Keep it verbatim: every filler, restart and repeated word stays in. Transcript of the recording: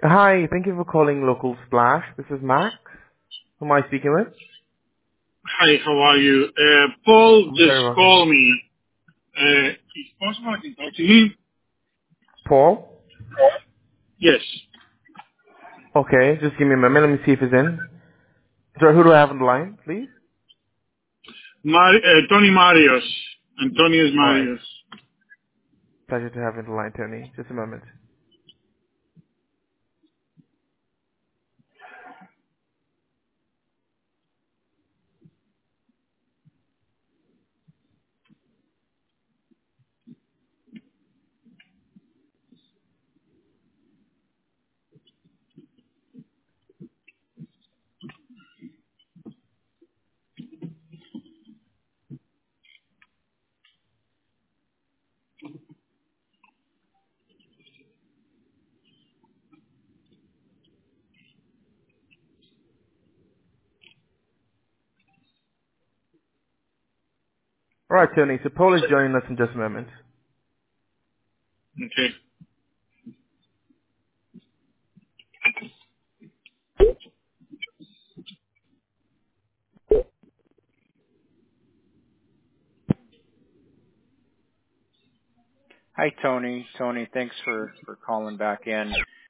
Hi, thank you for calling Local Splash. This is Max. Who am I speaking with? Hi, how are you? Uh, Paul I'm just very well, thank you. called me. Uh, is it possible I can talk to him? Paul? Yes. Okay, just give me a moment. Let me see if he's in. Sorry, who do I have on the line, please? Mar- uh, Tony Marios. Antonius Alright. Marios. Pleasure to have you on the line, Tony. Just a moment. Alright, Tony. So Paul is joining us in just a moment. Okay. Hi, Tony. Tony, thanks for, for calling back in.